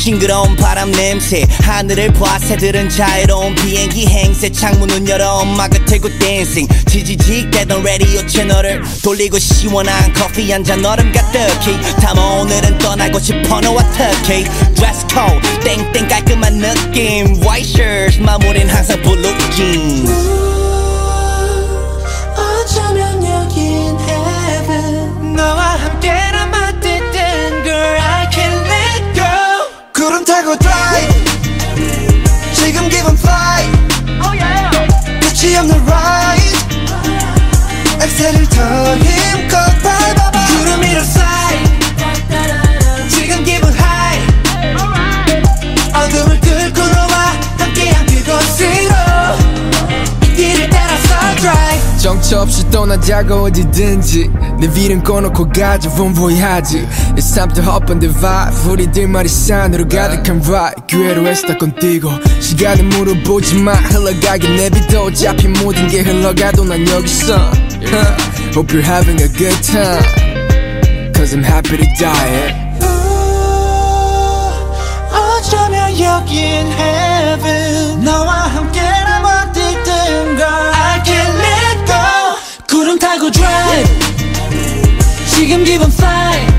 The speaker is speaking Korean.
싱그러운 바람 냄새 하늘을 봐 새들은 자유로운 비행기 행세 창문은 열어 엄마가 들고 댄싱 지지직대던 라디오 채널을 돌리고 시원한 커피 한 잔 얼음 가득히 담아 오늘은 떠나고 싶어 너와 특히 드레스 코드 땡땡 깔끔한 느낌 White shirt 마무리는 항상 블루 jeans 어쩌면 여긴 heaven 너와 함께란 맞듯한 girl I can't let go 구름 타고 drive 지금 give 'em flight 끝이 없는 ride 엑셀을 더 힘껏 밟아봐 구름 위로 fly 지금 give 'em high 어둠을 뚫고 너와 함께한 그곳으로 이 길을 따라서 drive 정처 없이 떠나자고 어디든지 내 위는 꺼놓고 가자 bon voyage It's time to hop on the vibe 우리들만이 산으로 가득한 ride 기회로 애쓰다 건뛰고 시간을 물어보지마 흘러가게 내비둬 어차피 모든 게 흘러가도 난 여기 있어 Hope you're having a good time Cause I'm happy to die 어쩌면 여긴 heaven 너와 함께란 어디든 girl I can't let go 구름 타고 drive 지금 give 'em fly